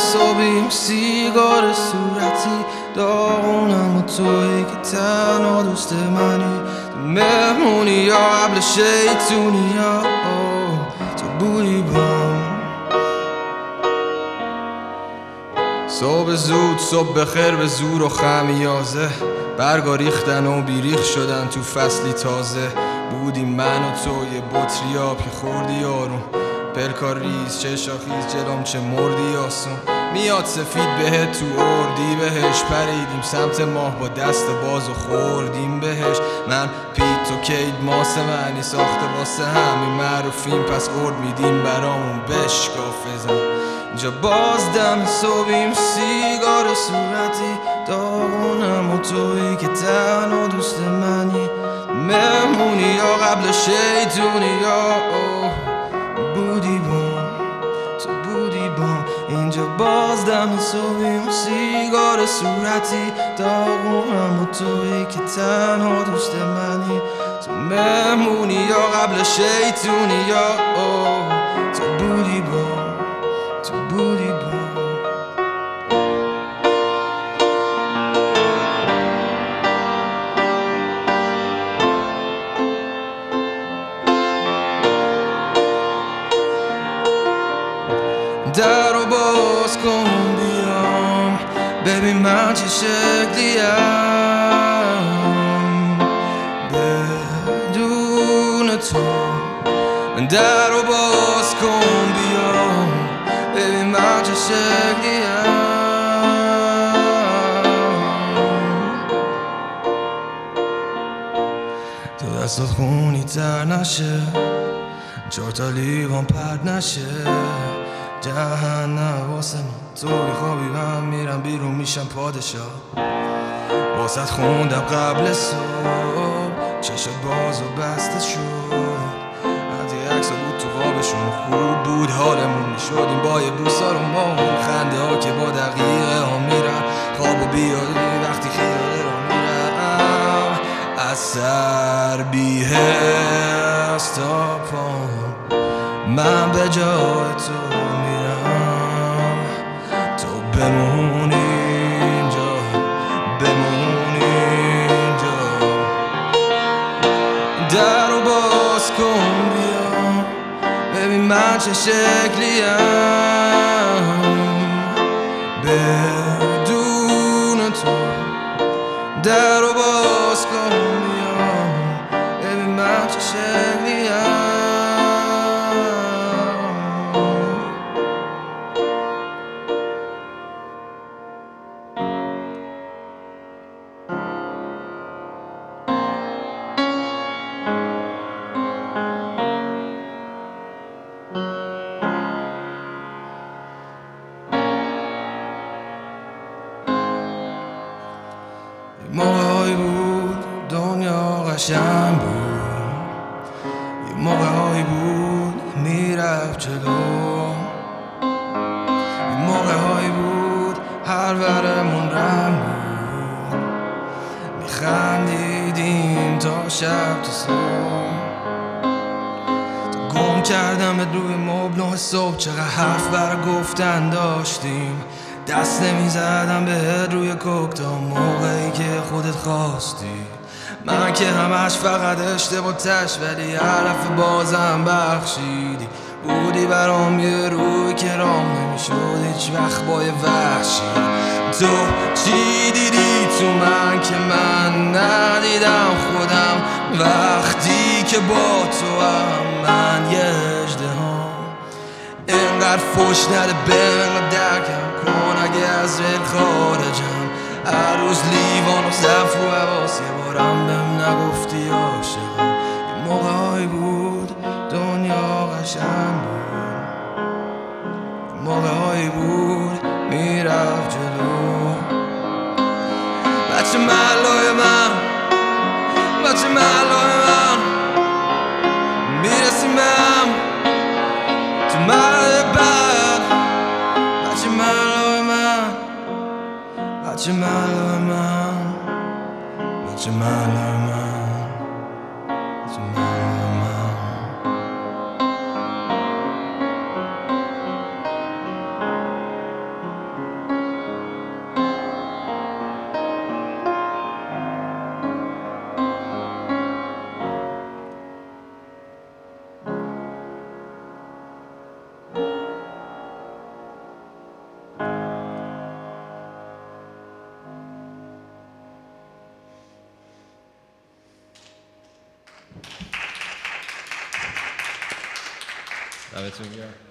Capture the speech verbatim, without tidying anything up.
حسابیم سیگار صورتی داغونم و تویی که تنها دوست منی. تو مهمونی یا قبل شیطونی یا تو بودی بام. صبح زود صبح بخیر به زور و خمیازه، برگا ریختن و بیریخ شدن تو فصلی تازه. بودیم من و تو یه بطری آب که خوردی آروم، پلکار ریز چه شاخیز جلوم چه مردی آسون. میاد سفید بهت تو اردی بهش پریدیم سمت ماه با دست باز و خوردیم بهش. من پیت تو کید ماسه معنی ساخته واسه همین معروفیم، پس ارد میدیم برامون بشکاف بزن. اینجا باز دم صبحیم سیگار صورتی داغونم و تویی که تنها دوست منی. مهمونی یا قبل شیطونی یا بودی بام، تو بودی بام. اینجا باز دم صبحیم سیگار صورتی داغونم و تویی که تنها دوست منی. تو مهمونی یا قبل شیطونی یا تو بودی بام، تو بودی بام. در رو باز کن بیام ببین من چه شکلیم بدون تو. در رو باز کن بیام ببین من چه شکلیم. تو دستات خونی تر نشه، چهار تا لیوان پرد نشه، جهنم واسه من توی خوابی من میرم بیرون میشم پادشاه. واسط خوندم قبل صبح چشت باز و بسته شد، از یه عکس بود تو خوابشون خوب بود حالمون. میشدیم با یه بوسا رو ما خنده ها که با دقیقه ها میرن، خواب و بیادی وقتی خیاله رو میرم. از سر بیهست تا پام من به جای تو میرم، تو بمونی اینجا بمونی اینجا. در رو باز کن بیام ببین من چه شکلیم بدون تو. در رو باز کن بیام ببین من چه شکلیم. موقع‌هایی بود دنیا قشنگ بود، یه موقع‌هایی بود میرفت جلو، یه موقع‌هایی بود هر ورمون رنگ بود، میخندیدیم تا شب تا صبح. تو گم کردم روی مبل صبح، چقدر حرف برا گفتن داشتیم، دست نمیزدم به روی کوک تا موقعی که خودت خواستی. من که همش فقط اشتباه تش، ولی حرف بازم بخشیدی. بودی برام یه روی که رام نمیشد هیچ وقت با یه وحشی. تو چی دیدی تو من که من ندیدم خودم، وقتی که با تو هم من یه اژدهام. اینقدر فوش نده بهم و درکم کن اگه از ول خارجم. هر روز لیوان و ظرف رو حواس، یه بارم بهم نگفتی عاشقم. یه موقع‌هایی بود دنیا قشنگ بود، یه موقع‌هایی بود میرفت جلو. بچه محلای من بچه محلای من میرسیم بهم تو مرحله بعد. بچه محلای من بچه محلای من بچه محلای من بچه محلای من. دمتون گرم.